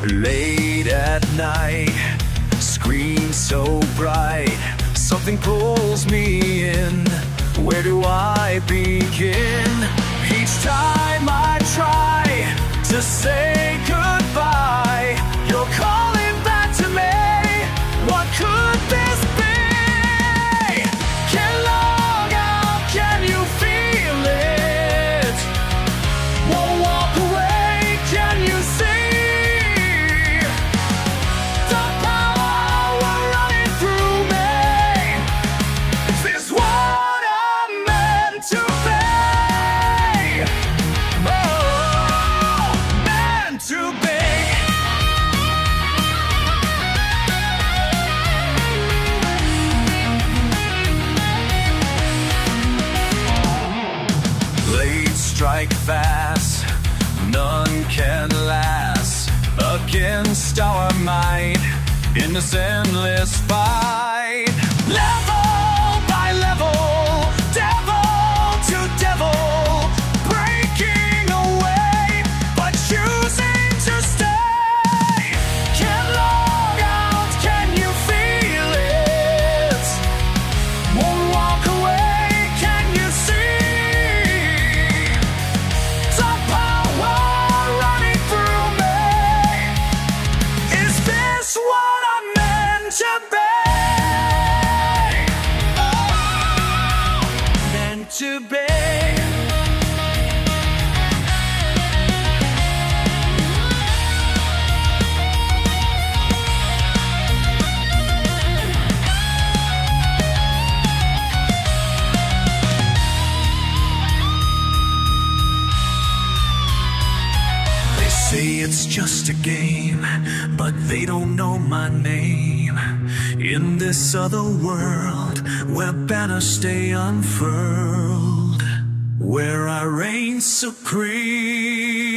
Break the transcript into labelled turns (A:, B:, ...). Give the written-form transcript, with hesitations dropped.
A: Late at night, screen so bright, something pulls me in. Where do I begin? Each time I try to say goodbye, you're calling back to me. What could this be? Can long out, can you feel it? Won't walk away, can you see? Strike fast, none can last against our might in this endless fight. Level by level, devil to devil, breaking away, but choosing to stay. Can long out, can you feel it? Won't walk away, can you see? To be. They say it's just a game, but they don't know my name. In this other world, where banners stay unfurled, where I reign supreme.